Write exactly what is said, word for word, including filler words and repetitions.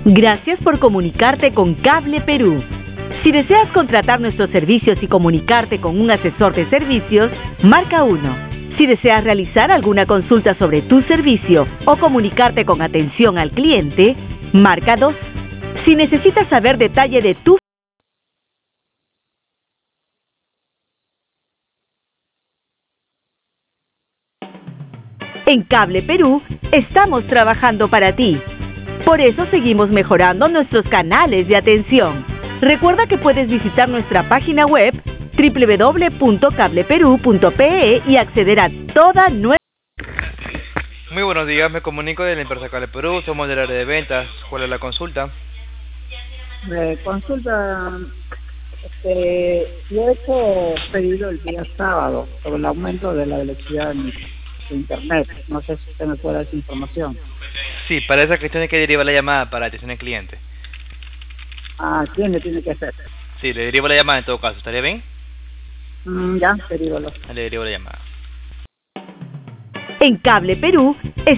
Gracias por comunicarte con Cable Perú. Si deseas contratar nuestros servicios y comunicarte con un asesor de servicios, marca uno. Si deseas realizar alguna consulta sobre tu servicio o comunicarte con atención al cliente, marca dos. Si necesitas saber detalle de tu En Cable Perú, estamos trabajando para ti. Por eso seguimos mejorando nuestros canales de atención. Recuerda que puedes visitar nuestra página web doble u doble u doble u punto cable perú punto pe e y acceder a toda nuestra... Muy buenos días, me comunico de la empresa Cable Perú, somos del área de ventas. ¿Cuál es la consulta? Eh, consulta, este, yo he hecho pedido el día sábado sobre el aumento de la velocidad de mi de internet. No sé si usted me puede dar esa información. Sí, para esa cuestión hay que derivar la llamada para atención al cliente. Ah, ¿quién le tiene que hacer? Sí, le derivo la llamada en todo caso, ¿estaría bien? Mm, ya, derívalo. Le derivo la llamada. En Cable Perú,